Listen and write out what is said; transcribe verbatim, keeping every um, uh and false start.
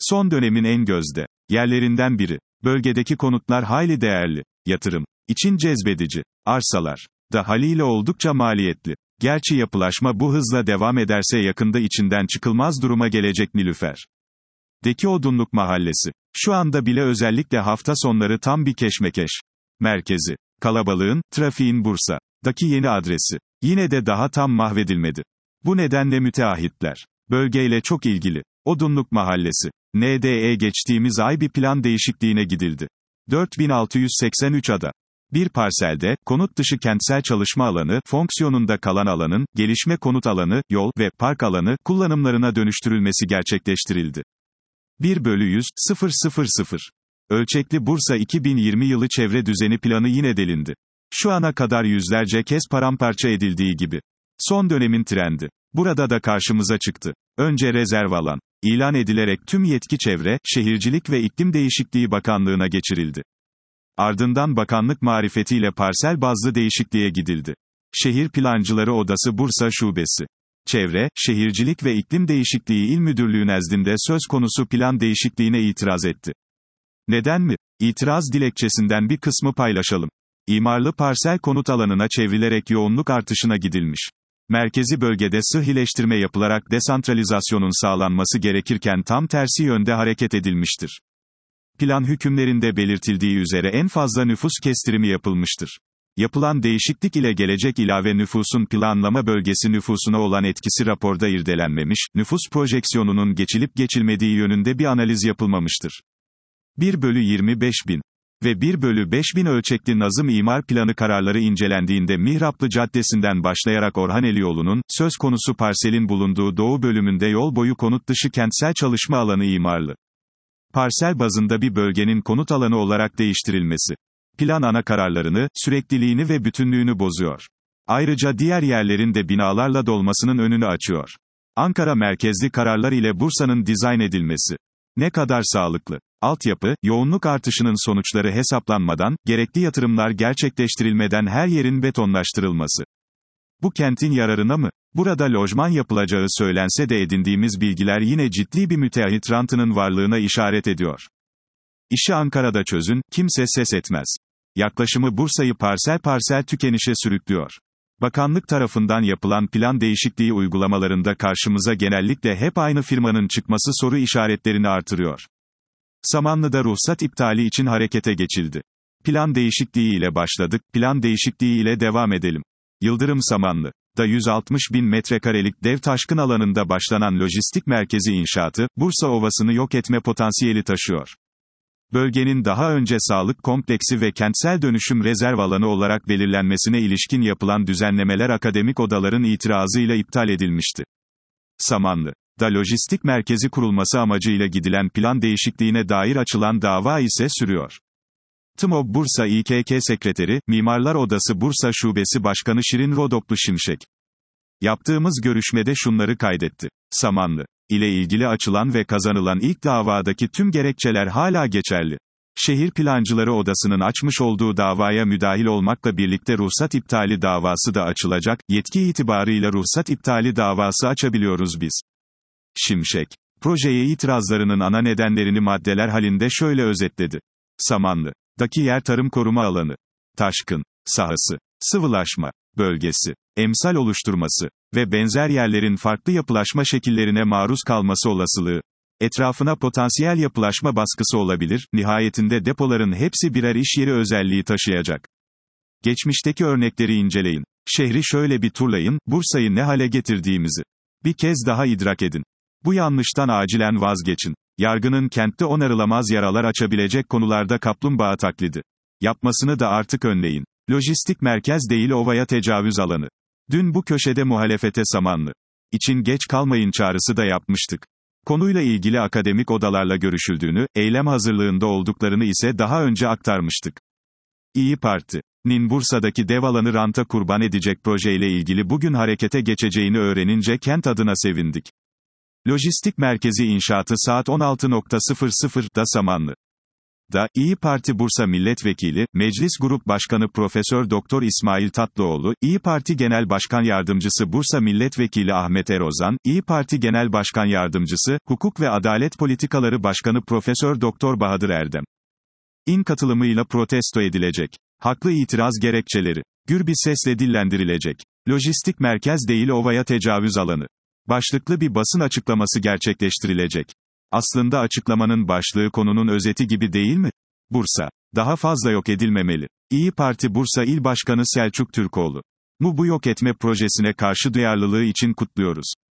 Son dönemin en gözde yerlerinden biri. Bölgedeki konutlar hayli değerli. Yatırım için cezbedici. Arsalar da haliyle oldukça maliyetli. Gerçi yapılaşma bu hızla devam ederse yakında içinden çıkılmaz duruma gelecek Nilüfer. Deki Odunluk Mahallesi. Şu anda bile özellikle hafta sonları tam bir keşmekeş. Merkezi. Kalabalığın, trafiğin Bursa'daki yeni adresi. Yine de daha tam mahvedilmedi. Bu nedenle müteahhitler bölgeyle çok ilgili. Odunluk Mahallesi. N D E geçtiğimiz ay bir plan değişikliğine gidildi. dört bin altı yüz seksen üç ada. Bir parselde, konut dışı kentsel çalışma alanı, fonksiyonunda kalan alanın, gelişme konut alanı, yol ve park alanı, kullanımlarına dönüştürülmesi gerçekleştirildi. bir bölü yüz bin. Ölçekli Bursa iki bin yirmi yılı çevre düzeni planı yine delindi. Şu ana kadar yüzlerce kez paramparça edildiği gibi. Son dönemin trendi. Burada da karşımıza çıktı. Önce rezerv alan ilan edilerek tüm yetki Çevre, Şehircilik ve İklim Değişikliği Bakanlığı'na geçirildi. Ardından bakanlık marifetiyle parsel bazlı değişikliğe gidildi. Şehir Plancıları Odası Bursa Şubesi. Çevre, Şehircilik ve İklim Değişikliği İl Müdürlüğü nezdinde söz konusu plan değişikliğine itiraz etti. Neden mi? İtiraz dilekçesinden bir kısmı paylaşalım. İmarlı parsel konut alanına çevrilerek yoğunluk artışına gidilmiş. Merkezi bölgede sıhhileştirme yapılarak desantralizasyonun sağlanması gerekirken tam tersi yönde hareket edilmiştir. Plan hükümlerinde belirtildiği üzere en fazla nüfus kestirimi yapılmıştır. Yapılan değişiklik ile gelecek ilave nüfusun planlama bölgesi nüfusuna olan etkisi raporda irdelenmemiş, nüfus projeksiyonunun geçilip geçilmediği yönünde bir analiz yapılmamıştır. bir bölü yirmi beş bin ve bir bölü beş bin ölçekli Nazım İmar Planı kararları incelendiğinde Mihraplı Caddesi'nden başlayarak Orhaneli yolunun, söz konusu parselin bulunduğu doğu bölümünde yol boyu konut dışı kentsel çalışma alanı imarlı parsel bazında bir bölgenin konut alanı olarak değiştirilmesi. Plan ana kararlarını, sürekliliğini ve bütünlüğünü bozuyor. Ayrıca diğer yerlerin de binalarla dolmasının önünü açıyor. Ankara merkezli kararlar ile Bursa'nın dizayn edilmesi. Ne kadar sağlıklı. Altyapı, yoğunluk artışının sonuçları hesaplanmadan, gerekli yatırımlar gerçekleştirilmeden her yerin betonlaştırılması. Bu kentin yararına mı? Burada lojman yapılacağı söylense de edindiğimiz bilgiler yine ciddi bir müteahhit rantının varlığına işaret ediyor. İşi Ankara'da çözün, kimse ses etmez. Yaklaşımı Bursa'yı parsel parsel tükenişe sürüklüyor. Bakanlık tarafından yapılan plan değişikliği uygulamalarında karşımıza genellikle hep aynı firmanın çıkması soru işaretlerini artırıyor. Samanlı'da ruhsat iptali için harekete geçildi. Plan değişikliği ile başladık, plan değişikliği ile devam edelim. Yıldırım Samanlı'da yüz altmış bin metrekarelik dev taşkın alanında başlanan lojistik merkezi inşaatı, Bursa Ovası'nı yok etme potansiyeli taşıyor. Bölgenin daha önce sağlık kompleksi ve kentsel dönüşüm rezerv alanı olarak belirlenmesine ilişkin yapılan düzenlemeler akademik odaların itirazıyla iptal edilmişti. Samanlı'da lojistik merkezi kurulması amacıyla gidilen plan değişikliğine dair açılan dava ise sürüyor. TMOB Bursa İ K K Sekreteri, Mimarlar Odası Bursa Şubesi Başkanı Şirin Rodoplu Şimşek. Yaptığımız görüşmede şunları kaydetti. Samanlı ile ilgili açılan ve kazanılan ilk davadaki tüm gerekçeler hala geçerli. Şehir Plancıları Odası'nın açmış olduğu davaya müdahil olmakla birlikte ruhsat iptali davası da açılacak, yetki itibarıyla ruhsat iptali davası açabiliyoruz biz. Şimşek, projeye itirazlarının ana nedenlerini maddeler halinde şöyle özetledi. Samanlı'daki yer tarım koruma alanı, taşkın sahası, sıvılaşma bölgesi, emsal oluşturması ve benzer yerlerin farklı yapılaşma şekillerine maruz kalması olasılığı. Etrafına potansiyel yapılaşma baskısı olabilir, nihayetinde depoların hepsi birer iş yeri özelliği taşıyacak. Geçmişteki örnekleri inceleyin. Şehri şöyle bir turlayın, Bursa'yı ne hale getirdiğimizi bir kez daha idrak edin. Bu yanlıştan acilen vazgeçin. Yargının kentte onarılamaz yaralar açabilecek konularda kaplumbağa taklidi yapmasını da artık önleyin. Lojistik merkez değil ovaya tecavüz alanı. Dün bu köşede muhalefete Samanlı için geç kalmayın çağrısı da yapmıştık. Konuyla ilgili akademik odalarla görüşüldüğünü, eylem hazırlığında olduklarını ise daha önce aktarmıştık. İyi Parti'nin Bursa'daki dev alanı ranta kurban edecek projeyle ilgili bugün harekete geçeceğini öğrenince kent adına sevindik. Lojistik merkezi inşaatı saat on altı sıfır sıfırda Samanlı da, İyi Parti Bursa Milletvekili, Meclis Grup Başkanı Profesör Doktor İsmail Tatlıoğlu, İyi Parti Genel Başkan Yardımcısı Bursa Milletvekili Ahmet Erozan, İyi Parti Genel Başkan Yardımcısı, Hukuk ve Adalet Politikaları Başkanı Profesör Doktor Bahadır Erdem. İn katılımıyla protesto edilecek. Haklı itiraz gerekçeleri. Gür bir sesle dillendirilecek. Lojistik merkez değil ovaya tecavüz alanı. Başlıklı bir basın açıklaması gerçekleştirilecek. Aslında açıklamanın başlığı konunun özeti gibi değil mi? Bursa. Daha fazla yok edilmemeli. İyi Parti Bursa İl Başkanı Selçuk Türkoğlu. Mu bu yok etme projesine karşı duyarlılığı için kutluyoruz.